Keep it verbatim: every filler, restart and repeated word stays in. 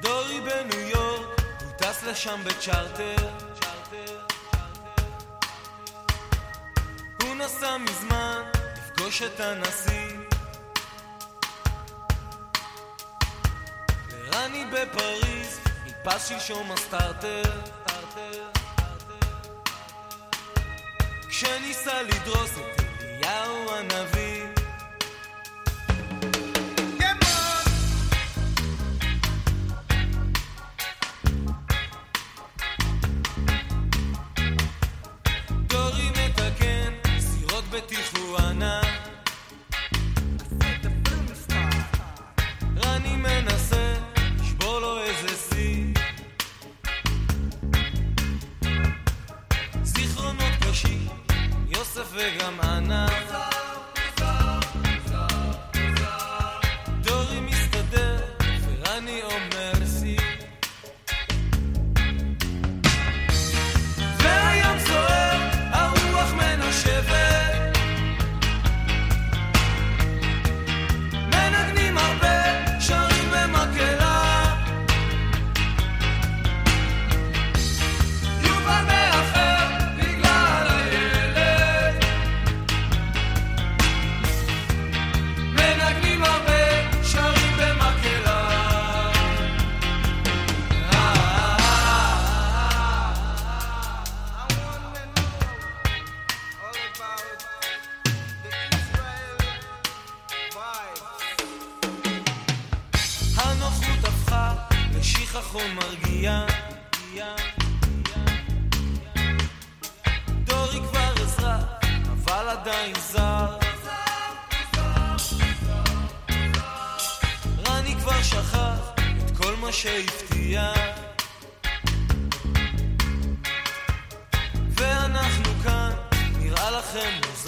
דורי בניו יורק, הוא טס לשם בצ'ארטר. הוא נסע מזמן לפגוש את הנשיא. לרני בפריז נתפס שלשום הסטארטר. כשניסה לדרוס את אליהו הנביא. דורי מתקן סירות בטיחואנה. רני מנסה לשבור לו איזה סי. זיכרונות קשים יוסף וגם אנה. דורי מסתדר ורני אומר סי. והים סוער, הרוח מנשבת. מנגנים הרבה, שרים במקהלה. יובל מאחר בגלל הילד. מנגנים הרבה, שרים במקהלה. הנוחות הפכה לשיחכון מרגיע. דורי כבר אזרח, אבל עדיין זר. רני כבר שכח את כל מה שהבטיח. ואנחנו כאן, נראה לכם מוזר.